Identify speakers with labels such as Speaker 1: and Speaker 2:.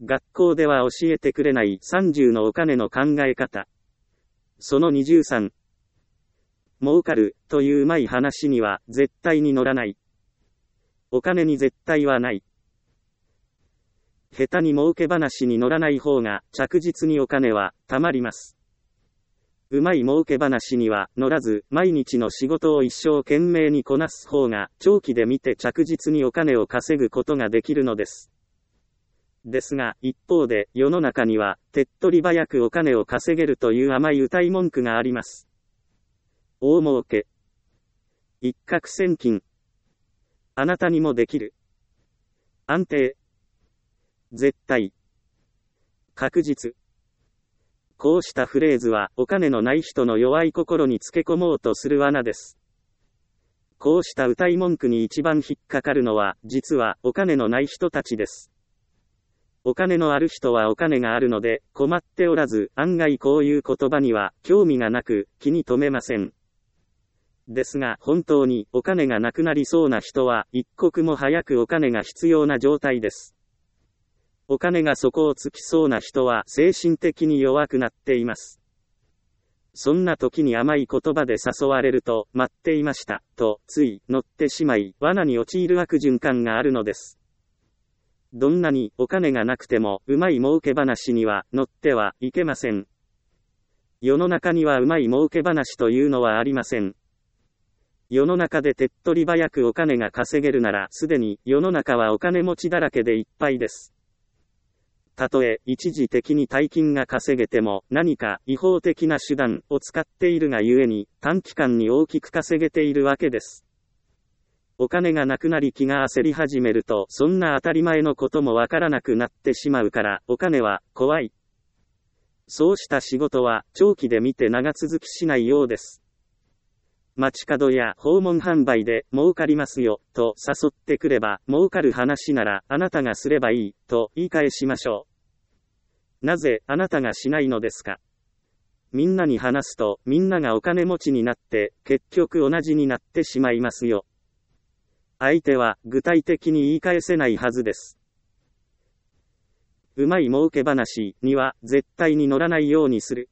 Speaker 1: 学校では教えてくれない30のお金の考え方。その23。儲かるといううまい話には絶対に乗らない。お金に絶対はない。下手に儲け話に乗らない方が着実にお金は貯まります。うまい儲け話には乗らず、毎日の仕事を一生懸命にこなす方が長期で見て着実にお金を稼ぐことができるのです。ですが、一方で世の中には手っ取り早くお金を稼げるという甘い謳い文句があります。大儲け。一攫千金。あなたにもできる。安定。絶対。確実。こうしたフレーズはお金のない人の弱い心につけ込もうとする罠です。こうした謳い文句に一番引っかかるのは実はお金のない人たちです。お金のある人はお金があるので困っておらず、案外こういう言葉には興味がなく気に留めません。ですが本当にお金がなくなりそうな人は一刻も早くお金が必要な状態です。お金が底をつきそうな人は精神的に弱くなっています。そんな時に甘い言葉で誘われると、待っていました、とつい乗ってしまい、罠に陥る悪循環があるのです。どんなにお金がなくても、うまい儲け話には乗ってはいけません。世の中にはうまい儲け話というのはありません。世の中で手っ取り早くお金が稼げるなら、すでに世の中はお金持ちだらけでいっぱいです。たとえ一時的に大金が稼げても何か違法的な手段を使っているがゆえに短期間に大きく稼げているわけです。お金がなくなり気が焦り始めるとそんな当たり前のこともわからなくなってしまうからお金は怖い。そうした仕事は長期で見て長続きしないようです。街角や訪問販売で儲かりますよと誘ってくれば儲かる話ならあなたがすればいいと言い返しましょう。なぜあなたがしないのですか。みんなに話すとみんながお金持ちになって結局同じになってしまいますよ。相手は具体的に言い返せないはずです。うまい儲け話には絶対に乗らないようにする。